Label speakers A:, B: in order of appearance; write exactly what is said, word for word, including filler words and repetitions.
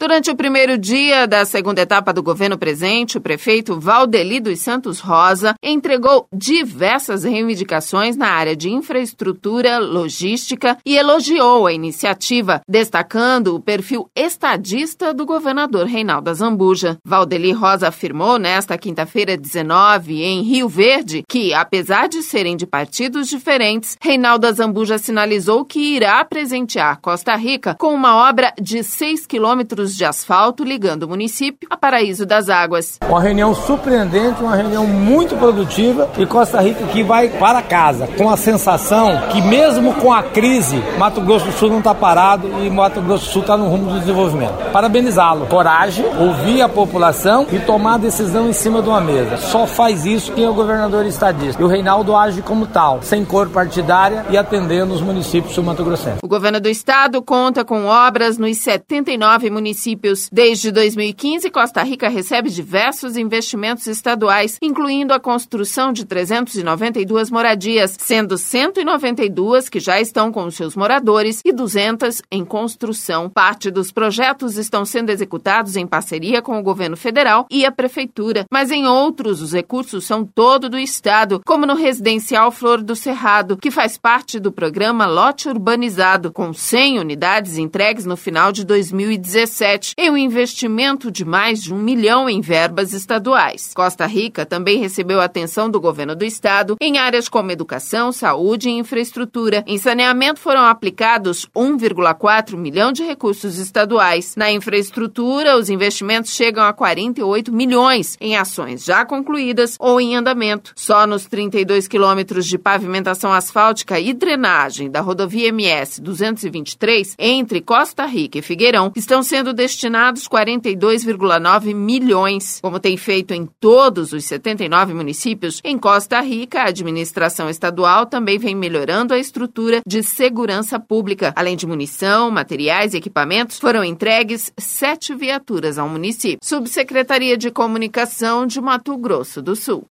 A: Durante o primeiro dia da segunda etapa do governo presente, o prefeito Valdeli dos Santos Rosa entregou diversas reivindicações na área de infraestrutura, logística e elogiou a iniciativa, destacando o perfil estadista do governador Reinaldo Azambuja. Valdeli Rosa afirmou nesta quinta-feira dezenove, em Rio Verde, que, apesar de serem de partidos diferentes, Reinaldo Azambuja sinalizou que irá presentear Costa Rica com uma obra de seis quilômetros de asfalto ligando o município a Paraíso das Águas.
B: Uma reunião surpreendente, uma reunião muito produtiva e Costa Rica que vai para casa com a sensação que mesmo com a crise, Mato Grosso do Sul não está parado e Mato Grosso do Sul está no rumo do desenvolvimento. Parabenizá-lo. Coragem, ouvir a população e tomar a decisão em cima de uma mesa. Só faz isso quem é o governador estadista. E o Reinaldo age como tal, sem cor partidária e atendendo os municípios sul-mato-grossenses.
A: O governo do estado conta com obras nos setenta e nove municípios. Desde dois mil e quinze, Costa Rica recebe diversos investimentos estaduais, incluindo a construção de trezentas e noventa e duas moradias, sendo cento e noventa e duas que já estão com os seus moradores e duzentas em construção. Parte dos projetos estão sendo executados em parceria com o governo federal e a prefeitura, mas em outros os recursos são todo do estado, como no residencial Flor do Cerrado, que faz parte do programa Lote Urbanizado, com cem unidades entregues no final de dois mil e dezessete, em um investimento de mais de um milhão em verbas estaduais. Costa Rica também recebeu a atenção do governo do estado em áreas como educação, saúde e infraestrutura. Em saneamento foram aplicados um vírgula quatro milhão de recursos estaduais. Na infraestrutura, os investimentos chegam a quarenta e oito milhões em ações já concluídas ou em andamento. Só nos trinta e dois quilômetros de pavimentação asfáltica e drenagem da rodovia M S duzentos e vinte e três, entre Costa Rica e Figueirão, estão sendo destinados quarenta e dois vírgula nove milhões. Como tem feito em todos os setenta e nove municípios, em Costa Rica, a administração estadual também vem melhorando a estrutura de segurança pública. Além de munição, materiais e equipamentos, foram entregues sete viaturas ao município. Subsecretaria de Comunicação de Mato Grosso do Sul.